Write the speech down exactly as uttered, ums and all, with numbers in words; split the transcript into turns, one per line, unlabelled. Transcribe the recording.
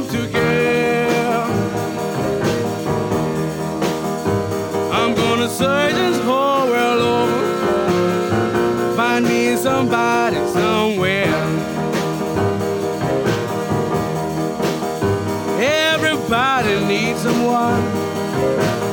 to give. I'm gonna search this whole world over, find me somebody somewhere. Everybody needs someone